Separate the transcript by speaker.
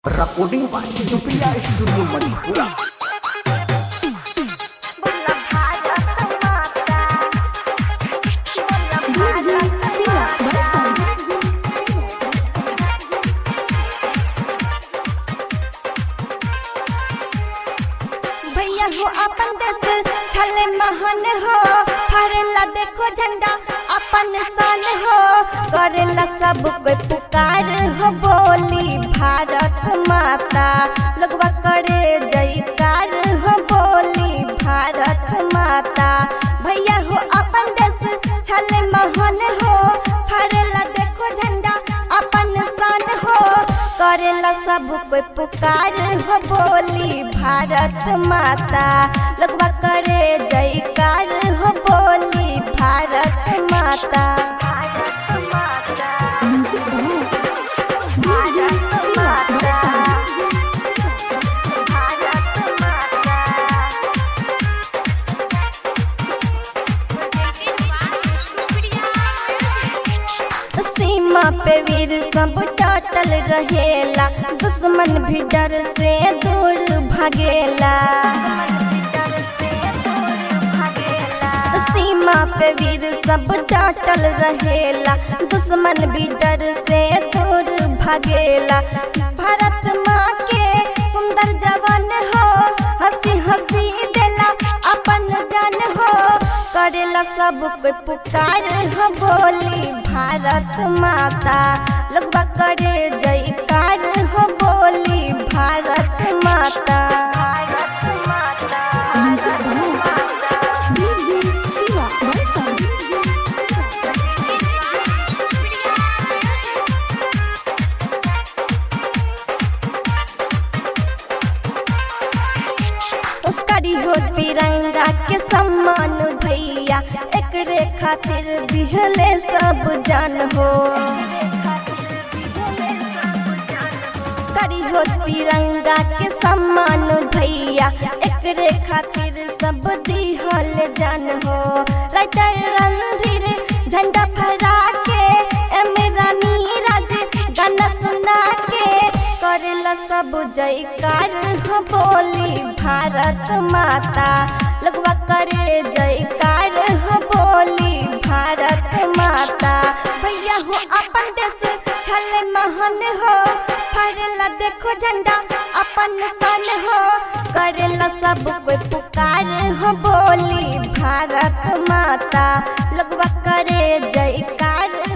Speaker 1: Recording by Supriya Studio Manipura.
Speaker 2: भैया हो अपन देश छले महान हो, फरेला देखो झंडा अपन शान हो, करेला सब कोई पुकार हो, बोली भारत माता, लगवा करे जयकार हो, बोली भारत माता। भैया हो अपन देश छले महान हो, फरेला देखो झंडा अपन शान हो, करेला सब कोई पुकार हो, बोली भारत माता, लगवा करे जयकार हो, बोली भारत माता। सीमा पे वीर सब टटल रहेला, दुश्मन भी डर से दूर भागेला। सीमा पे वीर सब टटल रहेला, दुश्मन भी डर से दूर भागेला। भारत माँ के सुंदर जवान हो, हंसी हंसी देला अपन जान हो, करेला सब कोई पुकार हो, बोली भारत माता, लगवा करे जयकार हो, बोली भारत माता। करी हो तिरंगा के सम्मान भैया, एकरे खातिर दिहले सब जान हो। करी हो तिरंगा के सम्मान भैया, एकरे खातिर सब दिहल जान हो। राइटर रणधीर झंडा फहरा के, एम रानी राज गाना सुना के, करेला सब जयकार हो, बोली भारत माता, लगवा करे जयकार हो, बोली भारत माता। भैया हो अपन देश छले महान हो, फरेला देखो झंडा अपन शान हो, करेला सब कोई पुकार हो, बोली भारत माता, लगवा करे जयकार